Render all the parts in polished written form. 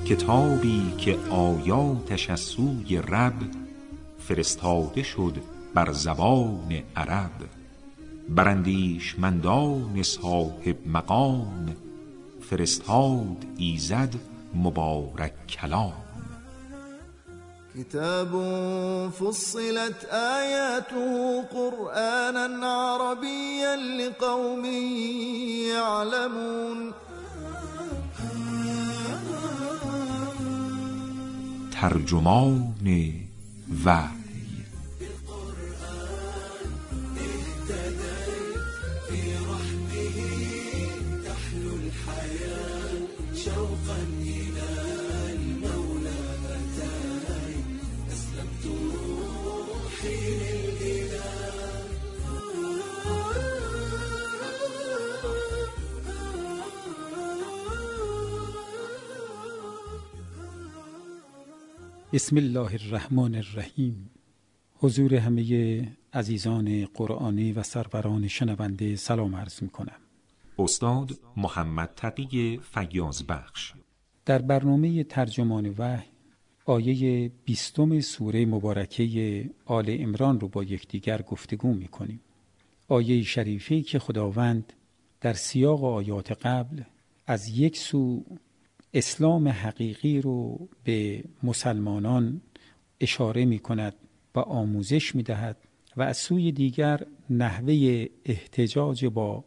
کتابی که آیاتش از سوی رب فرستاده شد بر زبان عرب، بر اندیشمندان صاحب مقام فرستاد ایزد مبارک کلام. كتاب فصلت آياته قرآنا عربيا لقوم يعلمون. ترجمان وحی. بسم الله الرحمن الرحیم. حضور همه عزیزان قرآنی و سروران شنونده سلام عرض می کنم. استاد محمد تقی فیاض بخش. در برنامه ترجمان وحی آیه 20 سوره مبارکه آل عمران رو با یکدیگر گفتگو می کنیم. آیه شریفی که خداوند در سیاق آیات قبل از یک سو اسلام حقیقی رو به مسلمانان اشاره می کند و آموزش می دهد و از سوی دیگر نحوه احتجاج با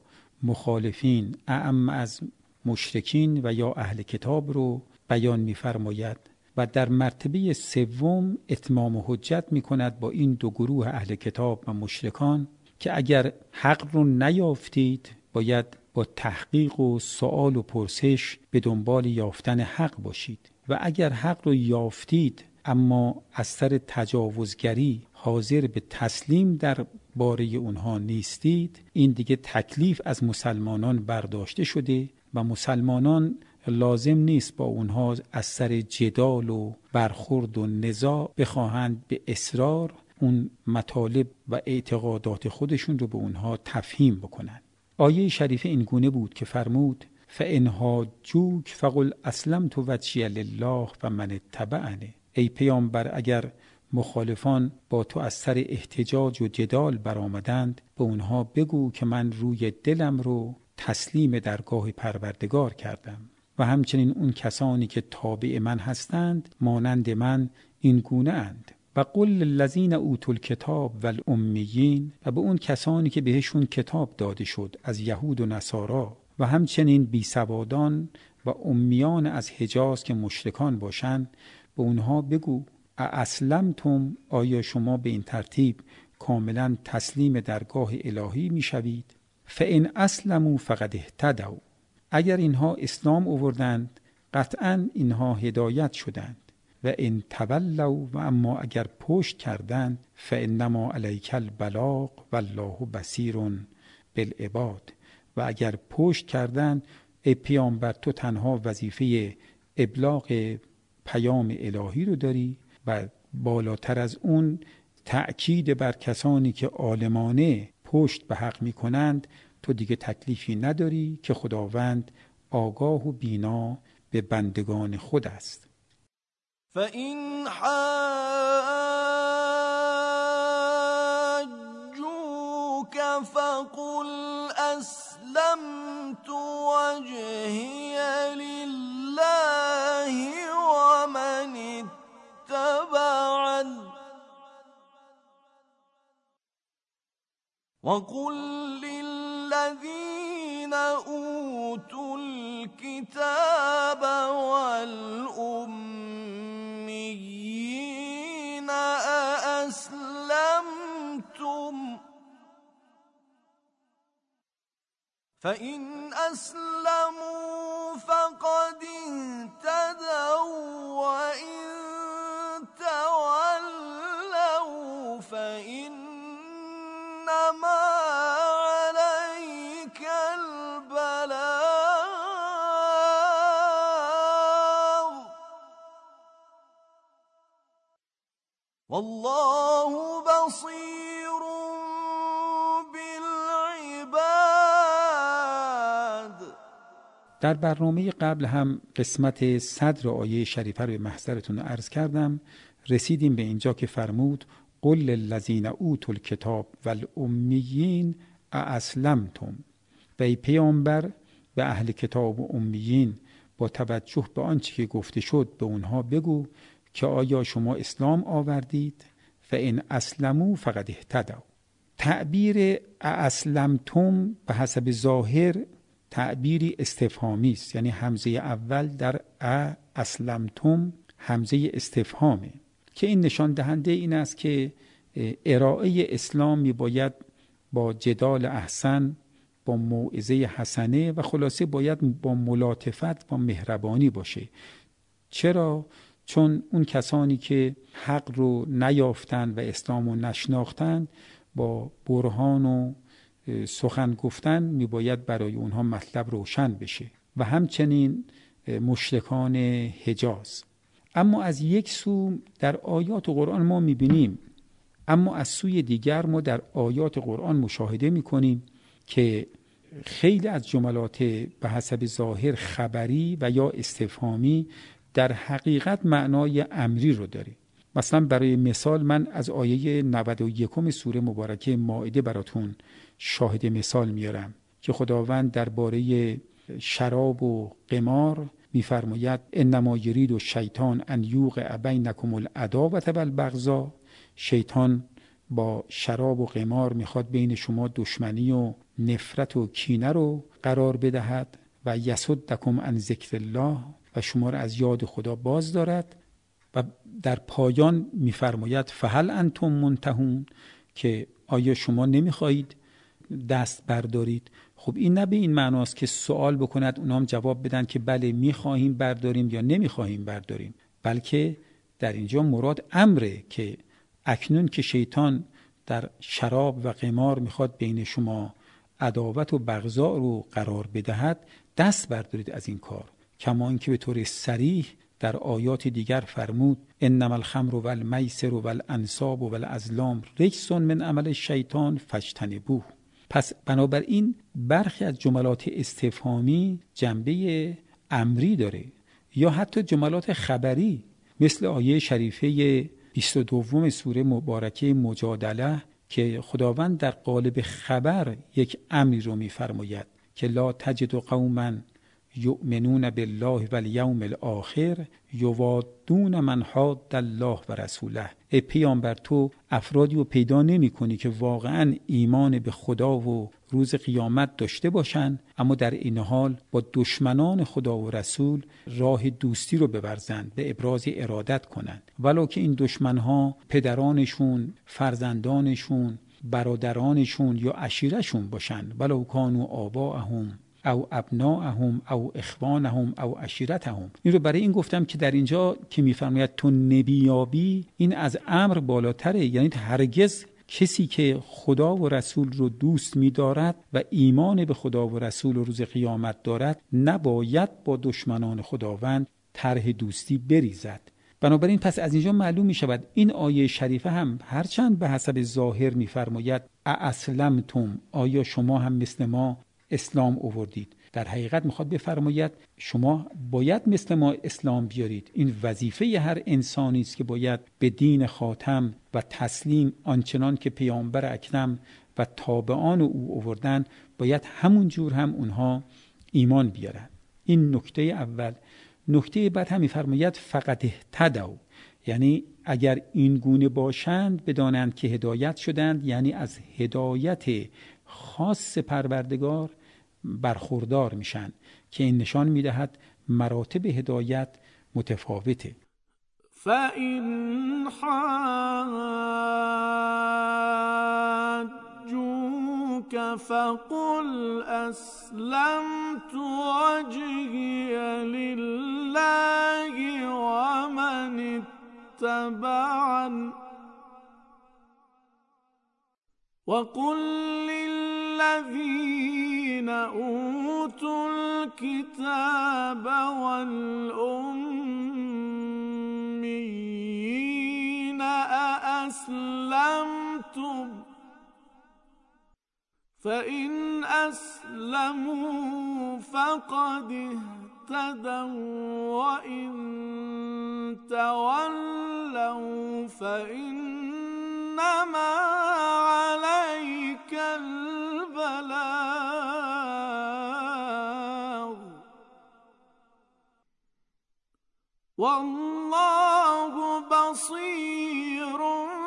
مخالفین اعم از مشرکین و یا اهل کتاب رو بیان می فرماید و در مرتبه سوم اتمام حجت می کند با این دو گروه اهل کتاب و مشرکان که اگر حق رو نیافتید باید با تحقیق و سؤال و پرسش به دنبال یافتن حق باشید و اگر حق رو یافتید اما از سر تجاوزگری حاضر به تسلیم در باره اونها نیستید، این دیگه تکلیف از مسلمانان برداشته شده و مسلمانان لازم نیست با اونها از سر جدال و برخورد و نزاع بخواهند به اصرار اون مطالب و اعتقادات خودشون رو به اونها تفهیم بکنند. آیه شریفه این گونه بود که فرمود فَإِنْ حَاجُّوكَ فَقُلْ أَسْلَمْتُ وَجْهِیَ لِلَّهِ وَمَنِ اتَّبَعَنِی. ای پیامبر اگر مخالفان با تو از سر احتجاج و جدال برآمدند به اونها بگو که من روی دلم رو تسلیم درگاه پروردگار کردم و همچنین اون کسانی که تابع من هستند مانند من این گونه اند. و قل للذین اوتوا الکتاب والامیین، و به اون کسانی که بهشون کتاب داده شد از یهود و نصارا و همچنین بیسوادان و امیان از حجاز که مشرکان باشند به اونها بگو اسلمتم، آیا شما به این ترتیب کاملا تسلیم درگاه الهی میشوید؟ فإن اسلموا فقد اهتدوا، اگر اینها اسلام آوردند قطعا اینها هدایت شدند. و ان تولوا، و اما اگر پشت کردند فانما علیک البلاغ والله بصیر بالعباد، و اگر پشت کردند ای پیامبر تو تنها وظیفه ابلاغ پیام الهی رو داری و بالاتر از اون تأکید بر کسانی که عالمانه پشت به حق می کنند تو دیگه تکلیفی نداری که خداوند آگاه و بینا به بندگان خود است. فَإِنْ حَاجُّوكَ فَقُلْ أَسْلَمْتُ وَجْهِيَ لِلَّهِ وَمَنِ اتَّبَعَنِ وَقُلْ لِلَّذِينَ أُوتُوا الْكِتَابَ وَالْأُمِّيِّينَ أَأَسْلَمْتُمْ فَإِنْ أَسْلَمُوا فَقَدِ اهْتَدَوْا وَإِنْ تَوَلَّوْا فَإِنَّمَا عَلَيْكَ الْبَلَاغُ وَاللَّهُ بَصِيرٌ بِالْعِبَادِ. در برنامه قبل هم قسمت صدر آیه شریفه رو به محضرتون عرض کردم. رسیدیم به اینجا که فرمود قل للذین اوتوا الکتاب والامیین ااسلمتم. و ای پیامبر به اهل کتاب و امیین با توجه به آنچه که گفته شد به اونها بگو که آیا شما اسلام آوردید؟ فان اسلموا فقد اهتدوا. تعبیر اسلمتم به حسب ظاهر تعبیری استفهامی است، یعنی همزه اول در اسلمتم همزه استفهامه که این نشان دهنده این است که ارائه اسلام می باید با جدال احسن، با موعظه حسنه و خلاصه باید با ملاطفت و مهربانی باشه. چرا؟ چون اون کسانی که حق رو نیافتن و اسلام رو نشناختن با برهان و سخن گفتن می باید برای اونها مطلب روشن بشه و همچنین مشرکان حجاز. اما از یک سو در آیات قرآن ما می بینیم، اما از سوی دیگر ما در آیات قرآن مشاهده می کنیم که خیلی از جملات به حسب ظاهر خبری و یا استفهامی در حقیقت معنای امری رو داره. مثلا برای مثال من از آیه 91 سوره مبارکه مائده براتون شاهد مثال میارم که خداوند درباره شراب و قمار میفرماید انما یرید الشیطان ان یوقع بینکم العداوة والبغضاء. شیطان با شراب و قمار میخواد بین شما دشمنی و نفرت و کینه رو قرار بدهد و یصدکم عن ذکر الله و شما را از یاد خدا باز دارد. و در پایان میفرماید فهل انتم منتهون، که آیا شما نمیخواهید دست بردارید؟ خب این نه به این معناست که سوال بکند اونام جواب بدن که بله میخواهیم برداریم یا نمیخواهیم برداریم، بلکه در اینجا مراد امره که اکنون که شیطان در شراب و قمار میخواد بین شما عداوت و بغضا رو قرار بدهد، دست بردارید از این کار. کما اینکه به طور صریح در آیات دیگر فرمود انما الخمر والمیسر والانصاب والازلام رجس من عمل الشیطان فاجتنبوه. پس بنابراین برخی از جملات استفهامی جنبه امری داره یا حتی جملات خبری، مثل آیه شریفه 22 سوره مبارکه مجادله که خداوند در قالب خبر یک امری رو می‌فرماید که لا تجد قوما یؤمنون بالله والیوم الاخر یوادون من حاد الله و رسوله. ای پیامبر تو افرادی رو پیدا نمی کنی که واقعا ایمان به خدا و روز قیامت داشته باشن اما در این حال با دشمنان خدا و رسول راه دوستی رو بورزند، به ابراز ارادت کنند، ولو که این دشمنها پدرانشون، فرزندانشون، برادرانشون یا عشیرشون باشن، ولو کانوا آباءهم او ابناءهم او اخوانهم او عشیرتهم. این رو برای این گفتم که در اینجا که میفرماید تو نبیابی، این از امر بالاتره، یعنی هرگز کسی که خدا و رسول رو دوست می‌دارد و ایمان به خدا و رسول و روز قیامت دارد نباید با دشمنان خداوند طرح دوستی بریزد. بنابراین پس از اینجا معلوم می‌شود این آیه شریفه هم هرچند به حسب ظاهر می‌فرماید اسلمتم، آیا شما هم مثل ما اسلام آوردید، در حقیقت میخواد بفرماید شما باید مثل ما اسلام بیارید. این وظیفه هر انسانی است که باید به دین خاتم و تسلیم آنچنان که پیامبر اکرم و تابعان او آوردن باید همون جور هم اونها ایمان بیارن. این نکته اول. نکته بعد هم میفرماید فقط اهتدوا، یعنی اگر این گونه باشند بدانند که هدایت شدند، یعنی از هدایت خاص پروردگار برخوردار میشن که این نشان میدهد مراتب هدایت متفاوته. فَإِنْ حَاجُّوكَ فَقُلْ أَسْلَمْتُ وَجْهِيَ لِلَّهِ وَمَنِ اتَّبَعَنِ وَقُلْ لِلَّذِينَ أُوتُوا الْكِتَابَ وَالْأُمِّيِّينَ أَأَسْلَمْتُمْ فإن أسلموا فقد اهتدوا وإن تولوا فإنما عليك البلاغ والله بصير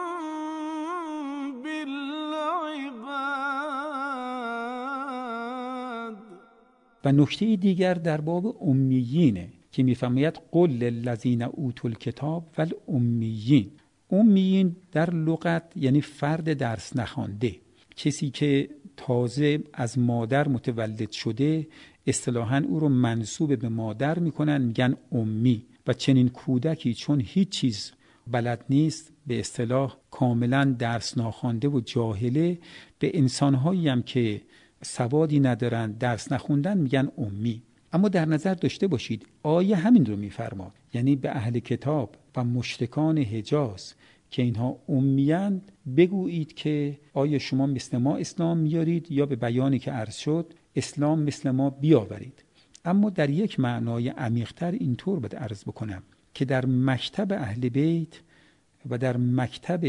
بالعباد. و نکته دیگر در باب امیینه که میفرماید قل للذین اوتوا الکتاب والامیین. امیین در لغت یعنی فرد درس نخوانده، کسی که تازه از مادر متولد شده، اصطلاحاً او رو منسوب به مادر میکنن، میگن امی. و چنین کودکی چون هیچ چیز بلد نیست، به اصطلاح کاملا درس ناخوانده و جاهله، به انسانهایی هم که سوادی ندارن، درس نخوندن، میگن امی. اما در نظر داشته باشید آیه همین رو میفرماد، یعنی به اهل کتاب و مشرکان حجاز که اینها امیند بگویید که آیا شما مثل ما اسلام میارید یا به بیانی که عرض شد اسلام مثل ما بیاورید. اما در یک معنای عمیق‌تر اینطور باید عرض بکنم که در مکتب اهل بیت و در مکتب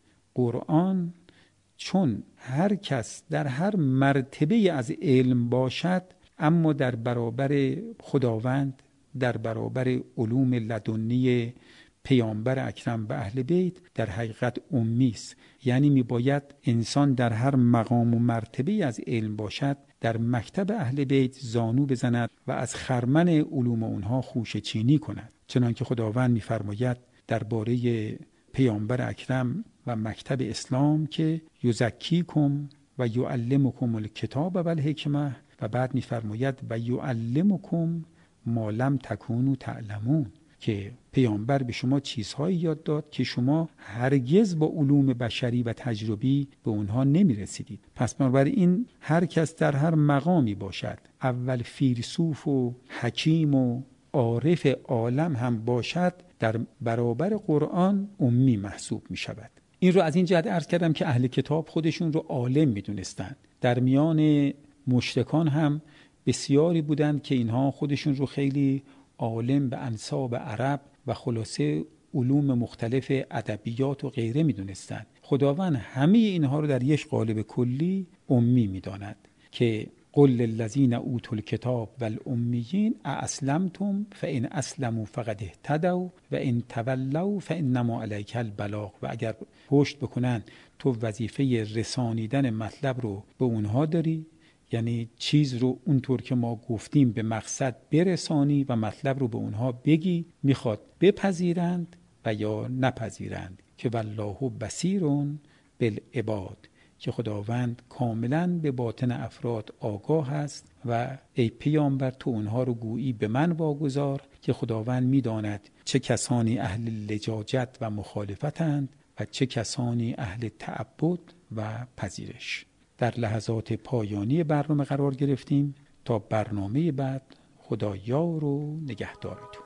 قرآن، چون هر کس در هر مرتبه از علم باشد، اما در برابر خداوند، در برابر علوم لدنی پیامبر اکرم به اهل بیت، در حقیقت امی است. یعنی میباید انسان در هر مقام و مرتبه از علم باشد، در مکتب اهل بیت زانو بزند و از خرمن علوم اونها خوشه چینی کند. چنانکه خداوند میفرماید درباره پیامبر اکرم و مکتب اسلام که یزکیکم و یعلمکم الکتاب و الحکمه، و بعد میفرماید و یعلمکم ما لم تکونوا تعلمون، که پیامبر به شما چیزهایی یاد داد که شما هرگز با علوم بشری و تجربی به اونها نمی رسیدید. پس بنابراین هر کس در هر مقامی باشد، اول فیلسوف و حکیم و عارف عالم هم باشد، در برابر قرآن امی محسوب می شود. این رو از این جهت عرض کردم که اهل کتاب خودشون رو عالم می دونستن. در میان مشرکان هم بسیاری بودند که اینها خودشون رو خیلی عالم به انساب عرب و خلاصه علوم مختلف ادبیات و غیره می دونستند. خداوند همه اینها رو در یک قالب کلی امی می داند که قل للذین اوتوا الکتاب والامیین ااسلمتم فان اسلموا فقد اهتدوا و ان تولوا فانما علیک البلاغ. و اگر پشت بکنن تو وظیفه رسانیدن مطلب رو به اونها داری، یعنی چیز رو اونطور که ما گفتیم به مقصد برسانی و مطلب رو به اونها بگی، میخواد بپذیرند و یا نپذیرند، که والله بصیر بالعباد، که خداوند کاملا به باطن افراد آگاه است. و ای پیامبر تو اونها رو گویی به من واگذار که خداوند میداند چه کسانی اهل لجاجت و مخالفتند و چه کسانی اهل تعبد و پذیرش. در لحظات پایانی برنامه قرار گرفتیم. تا برنامه بعد، خدا یار و نگهدارتون.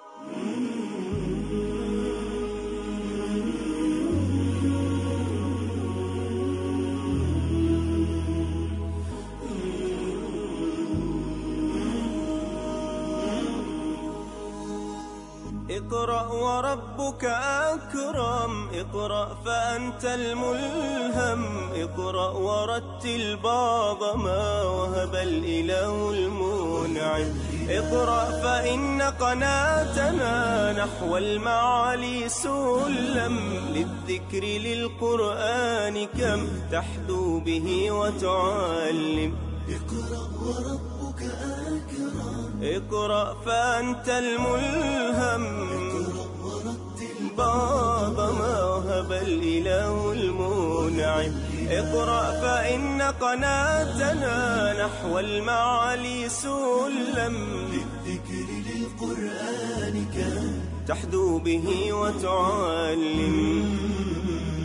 اقرأ وربك أكرم، اقرأ فأنت الملهم، اقرأ ورتل بعض ما وهب الإله المنعم، اقرأ فإن قناتنا نحو المعالي سلم، للذكر للقرآن كم تحدو به وتعلم. اقرأ وربك أكرم، اقرأ فأنت الملهم، بعض ما وهب الإله المنعم، اقرأ فإن قناتنا نحو المعالي سلم، للذكر للقرآن كم تحدو به وتعلم.